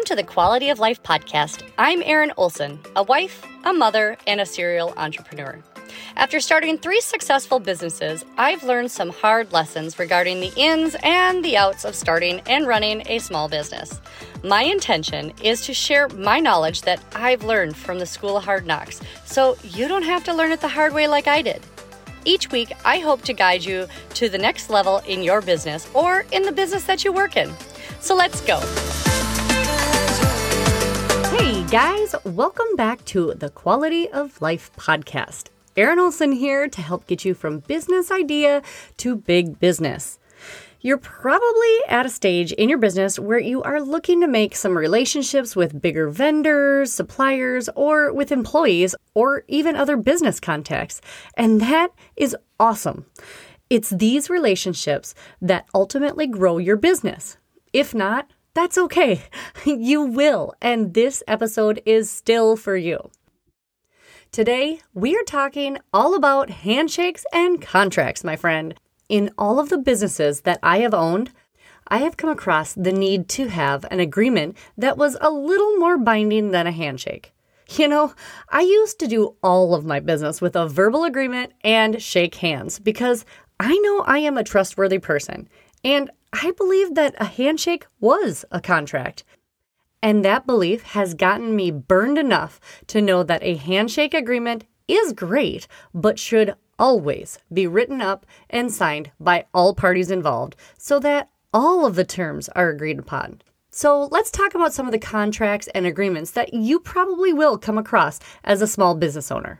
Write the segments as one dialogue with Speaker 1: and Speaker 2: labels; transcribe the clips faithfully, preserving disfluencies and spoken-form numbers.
Speaker 1: to the Quality of Life podcast. I'm Erin Olson, a wife, a mother, and a serial entrepreneur. After starting three successful businesses, I've learned some hard lessons regarding the ins and the outs of starting and running a small business. My intention is to share my knowledge that I've learned from the School of Hard Knocks, so you don't have to learn it the hard way like I did. Each week, I hope to guide you to the next level in your business or in the business that you work in. So let's go. Hey guys, welcome back to the Quality of Life podcast. Erin Olson here to help get you from business idea to big business. You're probably at a stage in your business where you are looking to make some relationships with bigger vendors, suppliers, or with employees, or even other business contacts. And that is awesome. It's these relationships that ultimately grow your business. If not, that's okay. You will. And this episode is still for you. Today, we are talking all about handshakes and contracts, my friend. In all of the businesses that I have owned, I have come across the need to have an agreement that was a little more binding than a handshake. You know, I used to do all of my business with a verbal agreement and shake hands because I know I am a trustworthy person, and I believe that a handshake was a contract. And that belief has gotten me burned enough to know that a handshake agreement is great, but should always be written up and signed by all parties involved so that all of the terms are agreed upon. So let's talk about some of the contracts and agreements that you probably will come across as a small business owner.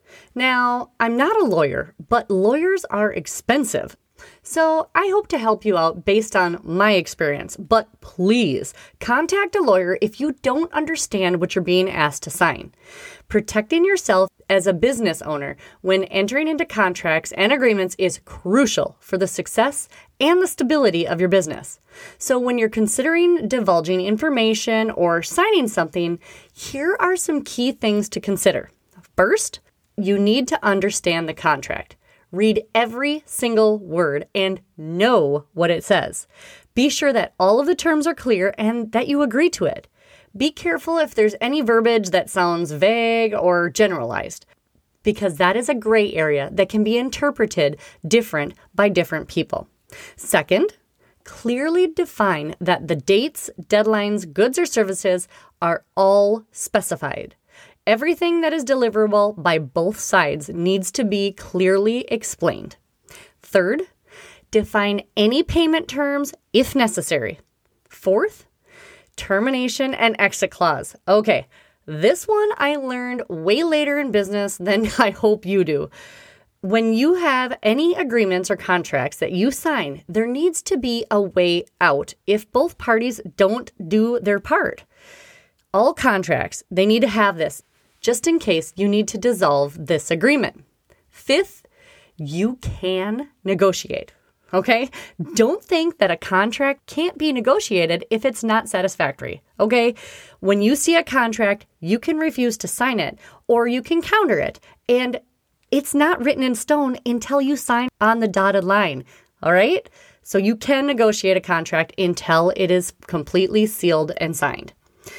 Speaker 1: Now, I'm not a lawyer, but lawyers are expensive. So I hope to help you out based on my experience, but please contact a lawyer if you don't understand what you're being asked to sign. Protecting yourself as a business owner when entering into contracts and agreements is crucial for the success and the stability of your business. So when you're considering divulging information or signing something, here are some key things to consider. First, you need to understand the contract. Read every single word and know what it says. Be sure that all of the terms are clear and that you agree to it. Be careful if there's any verbiage that sounds vague or generalized, because that is a gray area that can be interpreted different by different people. Second, clearly define that the dates, deadlines, goods, or services are all specified. Everything that is deliverable by both sides needs to be clearly explained. Third, define any payment terms if necessary. Fourth, termination and exit clause. Okay, this one I learned way later in business than I hope you do. When you have any agreements or contracts that you sign, there needs to be a way out if both parties don't do their part. All contracts, they need to have this, just in case you need to dissolve this agreement. Fifth, you can negotiate, okay? Don't think that a contract can't be negotiated if it's not satisfactory, okay? When you see a contract, you can refuse to sign it or you can counter it, and it's not written in stone until you sign on the dotted line, all right? So you can negotiate a contract until it is completely sealed and signed.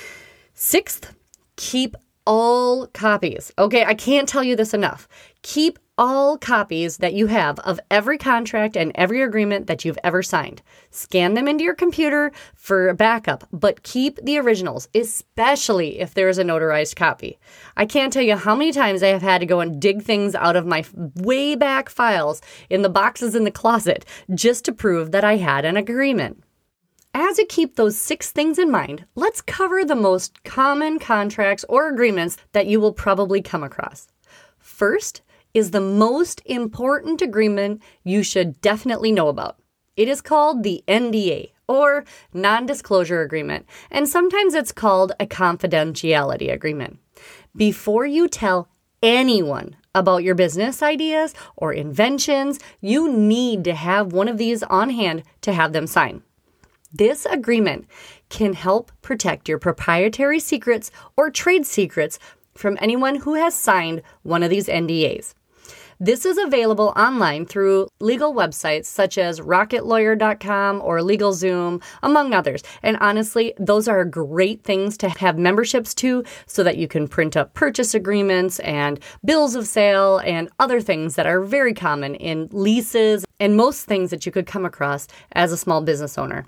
Speaker 1: Sixth, keep all copies. Okay, I can't tell you this enough. Keep all copies that you have of every contract and every agreement that you've ever signed. Scan them into your computer for backup, but keep the originals, especially if there is a notarized copy. I can't tell you how many times I have had to go and dig things out of my way back files in the boxes in the closet just to prove that I had an agreement. As you keep those six things in mind, let's cover the most common contracts or agreements that you will probably come across. First is the most important agreement you should definitely know about. It is called the N D A, or non-disclosure agreement, and sometimes it's called a confidentiality agreement. Before you tell anyone about your business ideas or inventions, you need to have one of these on hand to have them sign. This agreement can help protect your proprietary secrets or trade secrets from anyone who has signed one of these N D As. This is available online through legal websites such as rocket lawyer dot com or LegalZoom, among others. And honestly, those are great things to have memberships to so that you can print up purchase agreements and bills of sale and other things that are very common in leases and most things that you could come across as a small business owner.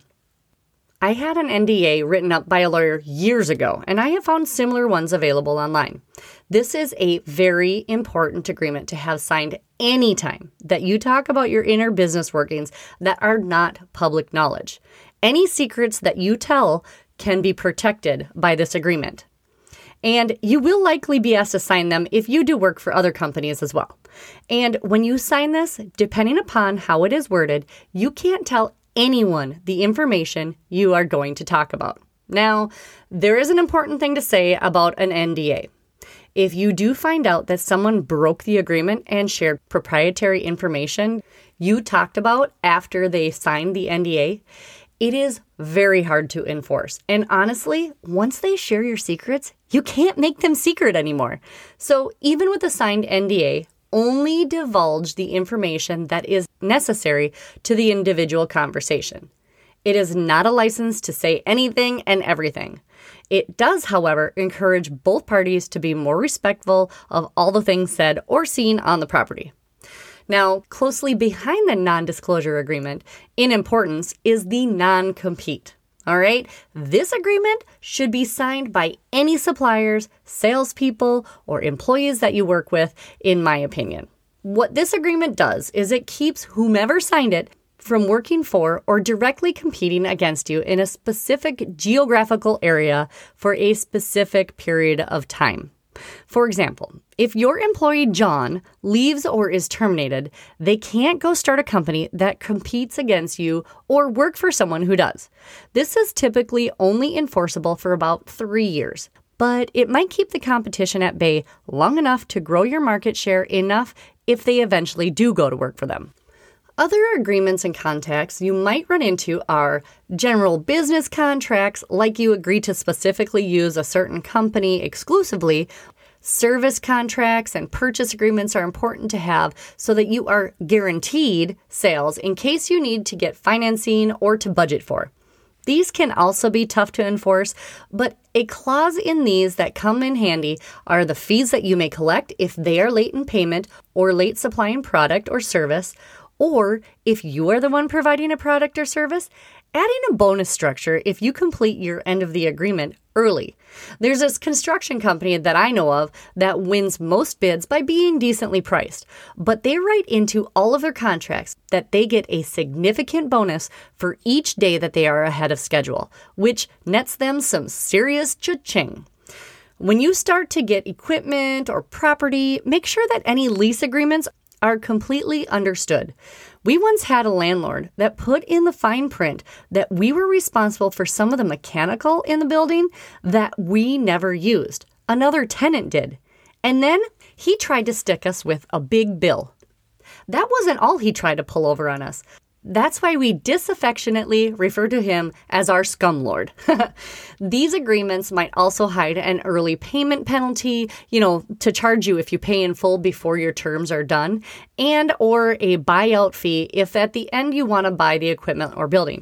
Speaker 1: I had an N D A written up by a lawyer years ago, and I have found similar ones available online. This is a very important agreement to have signed anytime that you talk about your inner business workings that are not public knowledge. Any secrets that you tell can be protected by this agreement. And you will likely be asked to sign them if you do work for other companies as well. And when you sign this, depending upon how it is worded, you can't tell anyone the information you are going to talk about. Now, there is an important thing to say about an N D A. If you do find out that someone broke the agreement and shared proprietary information you talked about after they signed the N D A, it is very hard to enforce. And honestly, once they share your secrets, you can't make them secret anymore. So even with a signed N D A, only divulge the information that is necessary to the individual conversation. It is not a license to say anything and everything. It does, however, encourage both parties to be more respectful of all the things said or seen on the property. Now, closely behind the non-disclosure agreement in importance is the non-compete. All right, this agreement should be signed by any suppliers, salespeople, or employees that you work with, in my opinion. What this agreement does is it keeps whomever signed it from working for or directly competing against you in a specific geographical area for a specific period of time. For example, if your employee John leaves or is terminated, they can't go start a company that competes against you or work for someone who does. This is typically only enforceable for about three years, but it might keep the competition at bay long enough to grow your market share enough if they eventually do go to work for them. Other agreements and contracts you might run into are general business contracts, like you agree to specifically use a certain company exclusively. Service contracts and purchase agreements are important to have so that you are guaranteed sales in case you need to get financing or to budget for. These can also be tough to enforce, but a clause in these that come in handy are the fees that you may collect if they are late in payment or late supplying product or service, or if you are the one providing a product or service, adding a bonus structure if you complete your end of the agreement early. There's this construction company that I know of that wins most bids by being decently priced, but they write into all of their contracts that they get a significant bonus for each day that they are ahead of schedule, which nets them some serious cha-ching. When you start to get equipment or property, make sure that any lease agreements are completely understood. We once had a landlord that put in the fine print that we were responsible for some of the mechanical in the building that we never used. Another tenant did. And then he tried to stick us with a big bill. That wasn't all he tried to pull over on us. That's why we disaffectionately refer to him as our scumlord. These agreements might also hide an early payment penalty, you know, to charge you if you pay in full before your terms are done, and or a buyout fee if at the end you want to buy the equipment or building.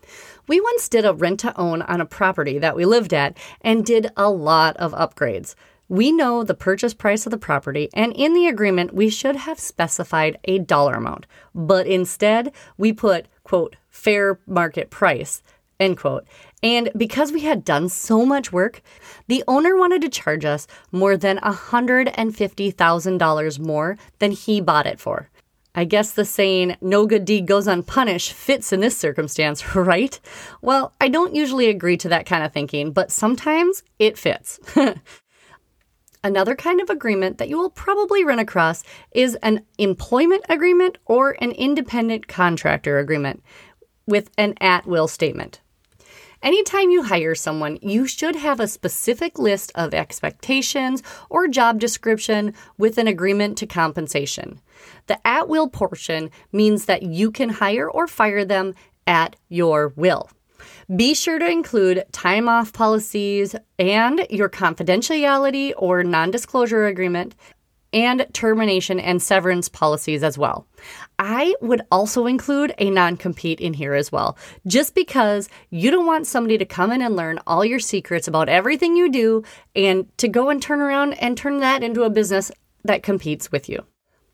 Speaker 1: We once did a rent-to-own on a property that we lived at and did a lot of upgrades. We know the purchase price of the property, and in the agreement, we should have specified a dollar amount. But instead, we put, quote, fair market price, end quote. And because we had done so much work, the owner wanted to charge us more than one hundred fifty thousand dollars more than he bought it for. I guess the saying, no good deed goes unpunished, fits in this circumstance, right? Well, I don't usually agree to that kind of thinking, but sometimes it fits. Another kind of agreement that you will probably run across is an employment agreement or an independent contractor agreement with an at-will statement. Anytime you hire someone, you should have a specific list of expectations or job description with an agreement to compensation. The at-will portion means that you can hire or fire them at your will. Be sure to include time off policies and your confidentiality or non-disclosure agreement. and termination and severance policies as well. I would also include a non-compete in here as well, just because you don't want somebody to come in and learn all your secrets about everything you do and to go and turn around and turn that into a business that competes with you.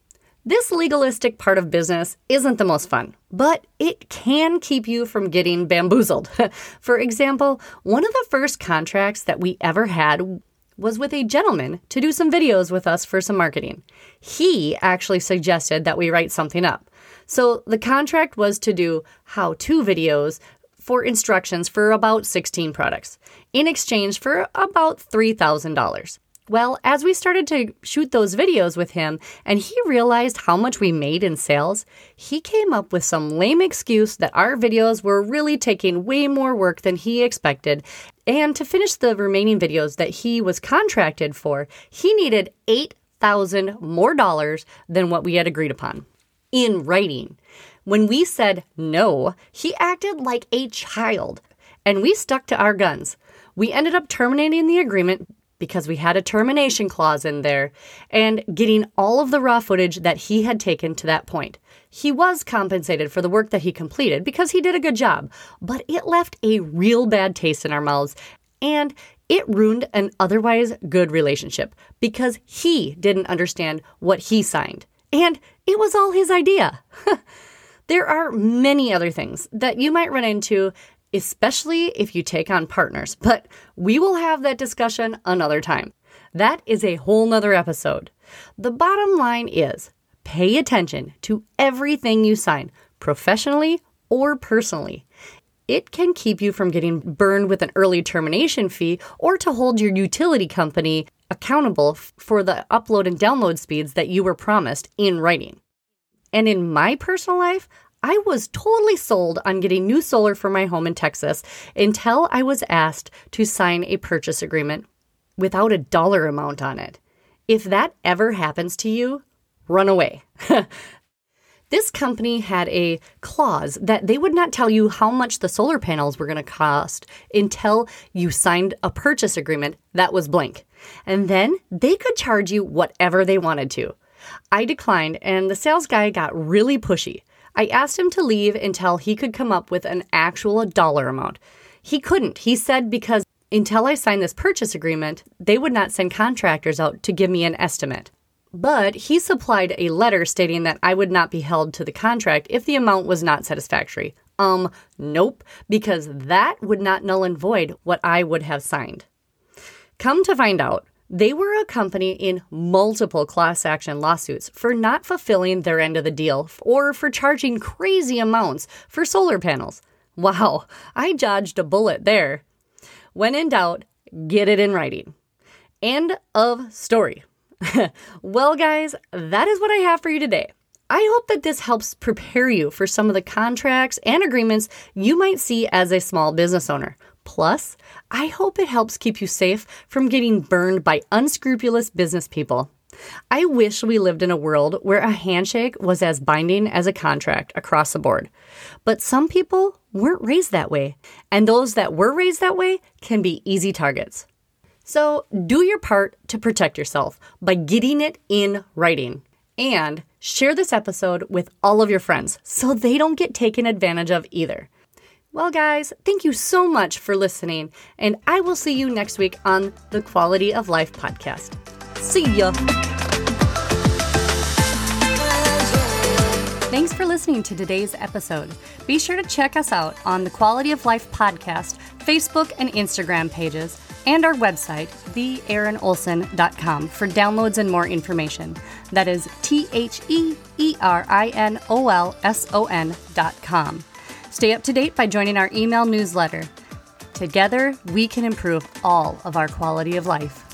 Speaker 1: This legalistic part of business isn't the most fun, but it can keep you from getting bamboozled. For example, one of the first contracts that we ever had was with a gentleman to do some videos with us for some marketing. He actually suggested that we write something up. So the contract was to do how-to videos for instructions for about sixteen products in exchange for about three thousand dollars. Well, as we started to shoot those videos with him and he realized how much we made in sales, he came up with some lame excuse that our videos were really taking way more work than he expected. And to finish the remaining videos that he was contracted for, he needed eight thousand dollars more dollars than what we had agreed upon in writing. When we said no, he acted like a child, and we stuck to our guns. We ended up terminating the agreement because we had a termination clause in there, and getting all of the raw footage that he had taken to that point. He was compensated for the work that he completed because he did a good job, but it left a real bad taste in our mouths, and it ruined an otherwise good relationship because he didn't understand what he signed, and it was all his idea. There are many other things that you might run into, especially if you take on partners, but we will have that discussion another time. That is a whole nother episode. The bottom line is pay attention to everything you sign, professionally or personally. It can keep you from getting burned with an early termination fee or to hold your utility company accountable for the upload and download speeds that you were promised in writing. And in my personal life, I was totally sold on getting new solar for my home in Texas until I was asked to sign a purchase agreement without a dollar amount on it. If that ever happens to you, run away. This company had a clause that they would not tell you how much the solar panels were going to cost until you signed a purchase agreement that was blank. And then they could charge you whatever they wanted to. I declined, and the sales guy got really pushy. I asked him to leave until he could come up with an actual dollar amount. He couldn't. He said because until I signed this purchase agreement, they would not send contractors out to give me an estimate. But he supplied a letter stating that I would not be held to the contract if the amount was not satisfactory. Um, nope, because that would not null and void what I would have signed. Come to find out, they were a company in multiple class action lawsuits for not fulfilling their end of the deal or for charging crazy amounts for solar panels. Wow, I dodged a bullet there. When in doubt, get it in writing. End of story. Well, guys, that is what I have for you today. I hope that this helps prepare you for some of the contracts and agreements you might see as a small business owner. Plus, I hope it helps keep you safe from getting burned by unscrupulous business people. I wish we lived in a world where a handshake was as binding as a contract across the board. But some people weren't raised that way, and those that were raised that way can be easy targets. So do your part to protect yourself by getting it in writing. And share this episode with all of your friends so they don't get taken advantage of either. Well, guys, thank you so much for listening, and I will see you next week on the Quality of Life podcast. See ya! Thanks for listening to today's episode. Be sure to check us out on the Quality of Life podcast, Facebook and Instagram pages, and our website, the erin olson dot com, for downloads and more information. That is T H E E R I N O L S O N dot com. Stay up to date by joining our email newsletter. Together, we can improve all of our quality of life.